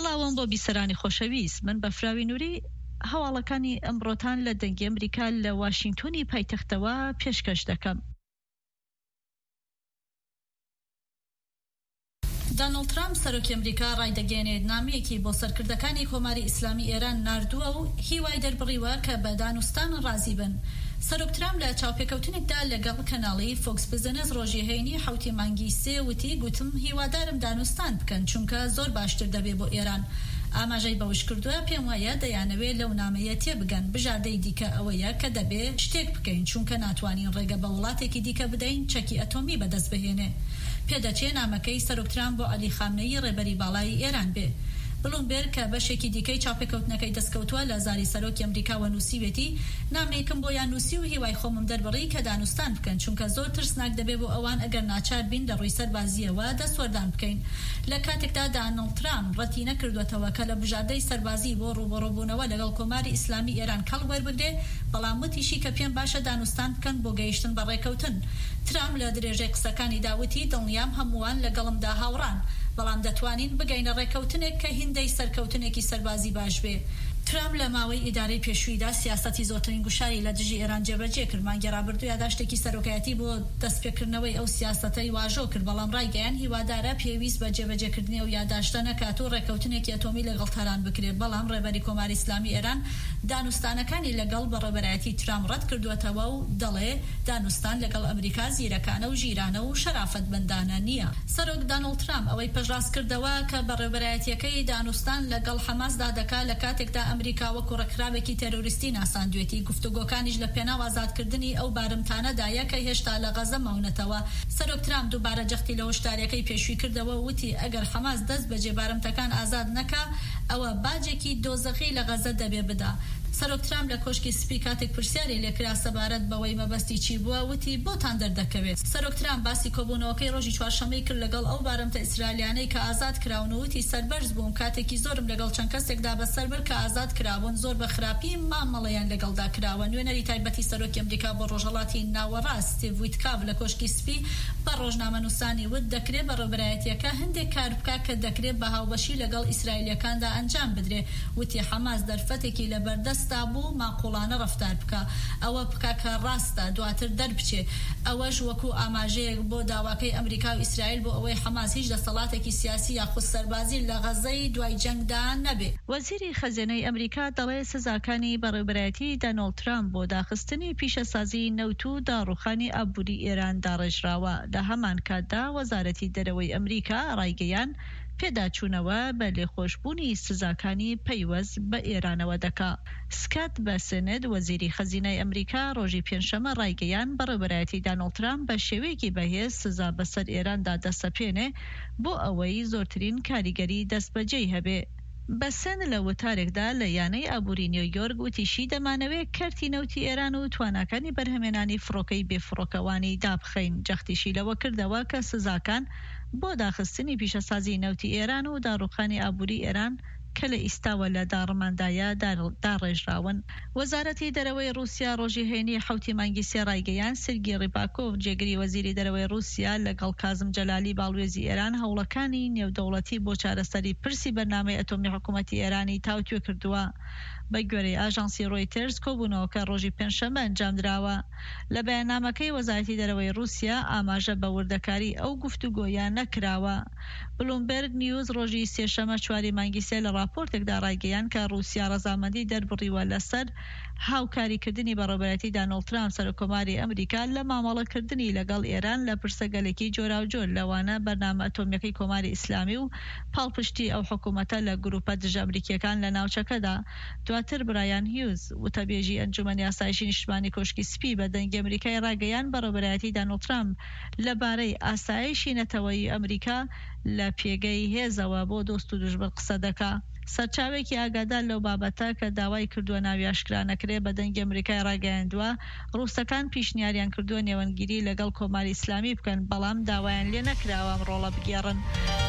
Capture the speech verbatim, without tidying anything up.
سڵاوم بۆ بیسەرانی خۆشەویست، من بەفراوی نووری هەواڵەکانی ئەمڕۆتان لە دەنگی ئەمریکا لە واشنگتۆنی پایتەختەوە پێشکەش دەکەم. دۆناڵد ترامپ سەرۆکی ئەمریکا ڕایدەگەێنێت نامەیەکی بۆ سەرکردەکانی کۆماری ئیسلامی ئێران ناردووە و هیوای دەربڕیوە کە بە دانوستان ڕازی بن. سەرۆک ترامپ لە چاوپێکەوتنێکدا لەگەڵ کەناڵی فۆکس بزنس ڕۆژی هەینی حوتی مانگی سێ وتی گوتم هیوادارم دانوستان بکەن چونکە زۆر باشتر دەبێ بۆ ئێران. ئاماژەی بەوش کردووە پێم وایە دەیانەوێت لەو نامەیە تێبگەن بژاردەی دیکە ئەوەیە کە دەبێ شتێک بکەین چونکە ناتوانین ڕێگە بە وڵاتێکی دیکە بدەین چەکی ئەتۆمی بەدەست بهێنێ. پێدەچێ نامەکەی سەرۆک ترامپ بۆ عەلی خامنەیی ڕێبەری باڵای ئێران بێ. بلومبێرگ کە بەشێکی دیکەی چاوپێکەوتنەکەی دەستکەوتووە لە زاری سەرۆکی ئەمریکاوە نووسیوێتی نامەیەکم بۆ یان نووسی و هیوای خۆمم دەربڕی کە دانوستان بکەن چونکە زۆر ترسناک دەبێ بۆ ئەوان ئەگەر ناچار بین لە ڕووی سەربازیەوە دەسوەردان بکەین. لە کاتێکدا دۆناڵد ترامپ ڕەتی نەکردوێتەوە کە لە بژاردەی سەربازی بۆ ڕووبەڕووبوونەوە لەگەڵ کۆماری ئیسلامی ئێران کەڵ وەربگرێ، بەڵام وتیشی کە پێم باشە دانوستان بکەن بۆ گەیشتن بە ڕێکەوتن. ترامپ لە درێژەی قسەکانی داوتی دڵنیام هەمووان لەگەڵمدا هاوڕان، بەڵام دەتوانین بگەینە ڕێکەوتنێک کە هیندەی سەرکەوتنێکی سەربازی باش بێ. ترامپ لە ماوەی ئیدارەی پێشوویدا سیاسەتی زۆرترین گوشاری لە دژی ئێران جێبەجێ کرد. مانگی ڕابردوو یاداشتێکی سەرۆکایەتی بۆ دەستپێکردنەوەی ئەو سیاسەتەی واژۆ کرد، بەڵام ڕایگەیان هیوادارە پێویست بە جێبەجێکردنی ئەو یاداشتە نەکات و ڕێکەوتنێکی ئەتۆمی لەگەڵ تەران بکرێت. بەڵام ڕێبەری کۆماری ئیسلامی ئێران دانوستانەکانی لەگەڵ بەڕێبەرایەتی ترامپ ڕەت کردووەتەوە و دەڵێ دانوستان لەگەڵ ئەمریکا زیرەکانە و ژیرانە و شەرافەت بەندانە نییە. سەرۆک دۆناڵد ترامپ ئەوەی پەشڕاست کردەوە کە بەڕێبەرایەتیەکەی دانوستان لەگەڵ حەماسدا دەکات لە کاتێکدا ئەمریکا وەکو ڕێکخراوێکی تەرۆریستی ناساندوێتی. گفتوگۆکانیش لە پێناو ئازادکردنی ئەو بارمتانەدایە کە هێشتا لە غەزە ماونەتەوە. سەرۆک ترامپ دووبارە جەختی لە هۆشداریەکەی پێشووی کردەوە و وتی ئەگەر حەماس دەست بە جێبارمتەکان ئازاد نەکا ئەوە باجێکی دۆزەخی لە غەزە دەبێ بدا. سەرۆک ترامپ لە کۆشکی سپی کاتێک پرسیاری لێکرا سەبارەت بەوەی مەبەستی چی بووە وتی بۆتان دەردەکەوێت. سەرۆک ترامپ باسی کۆبوونەوەکەی ڕۆژی چوارشەممەی کرد لەگەڵ ئەو بارمتە ئیسرائیلیانەی کە ئازاد کراون و وتی سەربەرز بووم کاتێکی زۆرم لەگەڵ چەند کەسێکدا بەسەر برد کە ئازاد کراون، زۆر بە خراپی مامەڵەیان لەگەڵدا کراوە. نوێنەری تایبەتی سەرۆکی ئەمریکا بۆ ڕۆژهەڵاتی ناوەڕاست ستیڤ ویتکاف لە کۆشکی سپی بە ڕۆژنامەنووسانی وت دەکرێت بە ڕێبەرایەتیەکە هەندێک کار بکا کە دەکرێت بە هاوبەشی لەگەڵ ئیسرائیلیەکاندا ئەنجام بدرێ. وتی حەماس دەرفەتێکی لەبەردەستا بوو ماقوڵانە ڕەفتار بکە، ئەوە بکە کە ڕاستە دواتر دەربچێ. ئەوەش وەکو ئاماژەیەک بۆ داواکەی ئەمریکا و ئیسرائیل بۆ ئەوەی حەماس هیچ دەسەڵاتێکی سیاسی یاخود سەربازی لە غەزەی دوای جەنگدا نەبێ. وەزیری خەزانەی ئەمریکا دەڵێ سزاکانی بەڕێوەبەرایەتی دۆناڵد ترامپ بۆ داخستنی پیشەسازی نەوت و داڕوخانی ئابووری ئێران داڕێژراوە. لە هەمان کاتدا وەزارەتی دەرەوەی ئەمریکا ڕایگەیان پێداچوونەوە بە لێخۆشبوونی سزاکانی پەیوەست بە ئێرانەوە دەکا. سکات بەسنت وەزیری خەزینەی ئەمریکا ڕۆژی پێنجشەممە ڕایگەیان بەڕێوەبەرایەتی دۆناڵد ترامپ بە شێوەیەکی بەهێز سزا بەسەر ئێراندا دەسەپێنێ بۆ ئەوەی زۆرترین کاریگەری دەستبەجێی هەبێ. بەسن لە وتارێکدا لە یانەی ئابووری نیویۆرک وتیشی دەمانەوێت کەرتی نەوتی ئێران و تواناکانی بەرهەمێنانی فڕۆکەی بێفڕۆکەوانی دابخەین. جەختیشی لەوە کردەوە کە سزاکان بۆ داخستنی پیشەسازی نەوتی ئێران و داڕوخانی ئابووری ئێران کە لە ئیستاوە لە داڕماندایە داڕێژراون. وەزارەتی دەرەوەی رووسیا ڕۆژی هەینی حوتی مانگی سێ ڕایگەیان سێرگی ڕیپاکۆڤ جێگری وەزیری دەرەوەی رووسیا لەگەڵ کازم جەلالی باڵوێزی ئێران هەوڵەکانی نێودەوڵەتی بۆ چارەسەری پرسی بەرنامەی ئەتۆمی حکوومەتی ئێرانی تاوتوێ کردووە. بە گوێرەی ئاژانسی ڕۆیترز کۆبوونەوەکە ڕۆژی پێنجشەممە ئەنجامدراوە. لە بەیاننامەکەی وەزارەتی دەرەوەی رووسیا ئاماژە بە وردەکاری ئەو گفتوگۆیان نەکراوە. بلومبێرگ نیوز ڕۆژی سێشەممە چواری مانگی سێ لە راپۆرتێکدا ڕایگەیان کە رووسیا ڕەزامەندی دەربڕیوە لەسەر هاوکاریکردنی بەڕێوەبەرایەتی دۆناڵد ترامپ سەرۆکۆماری ئەمریکا لە مامەڵەکردنی لەگەڵ ئێران لە پرسەگەلێکی جۆراوجۆر لەوانە بەرنامە ئەتۆمیەکەی کۆماری ئیسلامی و پاڵپشتی ئەو حکوومەتە لە گروپە دژە ئەمریکیەکان لە ناوچەکەدا. دواتر برایان هیوز وتەبێژی ئەنجومەنی ئاسایشی نیشتمانی کۆشکی سپی بە دەنگی ئەمریکای ڕاگەیان بەڕێوەبەرایەتی دۆناڵد ترامپ لەبارەی ئاسایشی نەتەوەیی ئەمریکا لە پێگەی هێزەوە بۆ دۆست و دوژمن قسە دەکا. سەرچاوێکی ئاگادار لەو بابەتە کە داوای کردووە ناوی ئاشکرا نەکرێ بە دەنگی ئەمریکای ڕاگەیاندووە ڕووسەکان پیشنیاریان کردووە نێوەنگیری لەگەڵ کۆماری ئیسلامی بکەن، بەڵام داوایان لێ نەکراوە ئەم ڕۆڵە بگێڕن.